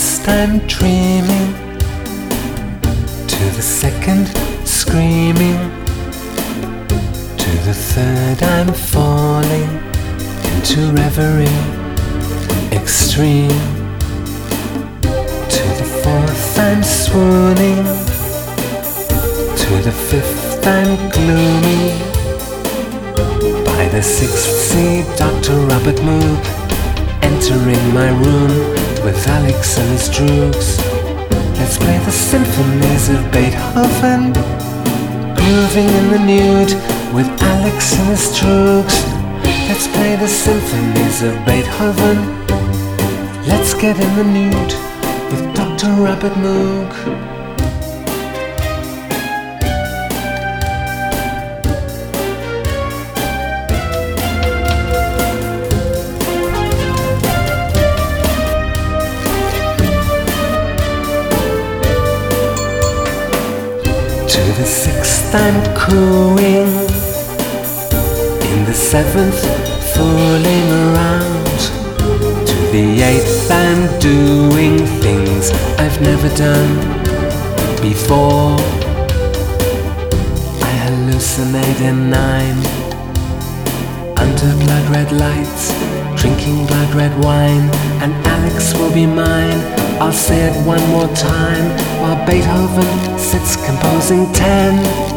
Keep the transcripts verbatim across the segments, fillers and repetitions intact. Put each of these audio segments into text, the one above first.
first I'm dreaming, to the second screaming, to the third I'm falling into reverie extreme, to the fourth I'm swooning, to the fifth I'm gloomy. By the sixth see Doctor Robert Moog entering my room with Alex and his droogs. Let's play the symphonies of Beethoven, grooving in the nude with Alex and his droogs. Let's play the symphonies of Beethoven. Let's get in the nude with Doctor Robert Moog. To the sixth I'm cooing, in the seventh fooling around, to the eighth I'm doing things I've never done before. I hallucinate in nine, under blood red lights, drinking blood red wine, and Alex will be mine. I'll say it one more time while Beethoven sits composing ten.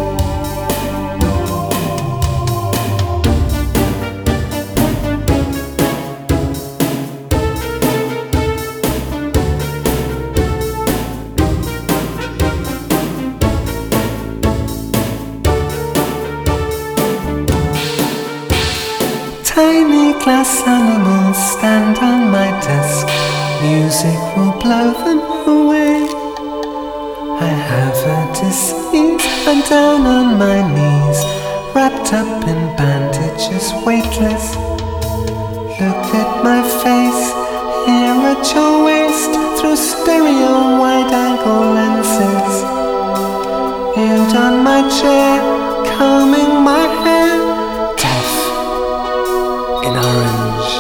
Tiny glass animals stand on my desk. Music will blow them away. I have a disease, I'm down on my knees, wrapped up in bandages, weightless. Look at my face, here at your waist, through stereo wide-angle lenses. Nude on my chair, combing my hair, deaf in orange.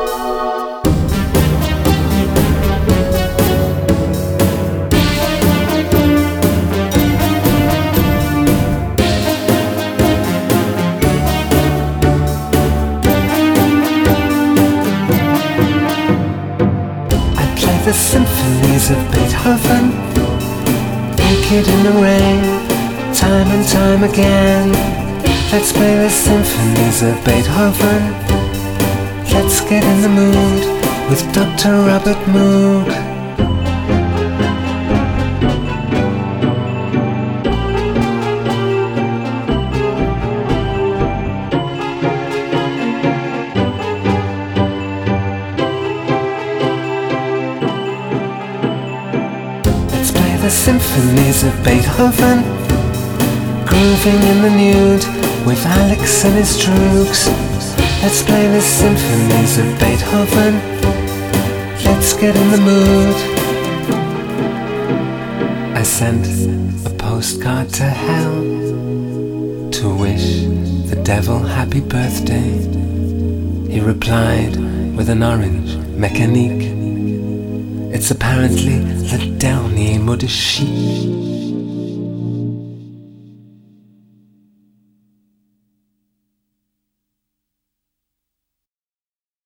The symphonies of Beethoven, naked in the rain, time and time again. Let's play the symphonies of Beethoven. Let's get in the mood with Doctor Robert Moog. The symphonies of Beethoven, grooving in the nude with Alex and his droogs. Let's play the symphonies of Beethoven. Let's get in the mood. I sent a postcard to hell to wish the devil happy birthday. He replied with an orange mécanique. It's apparently le dernier mot de chic.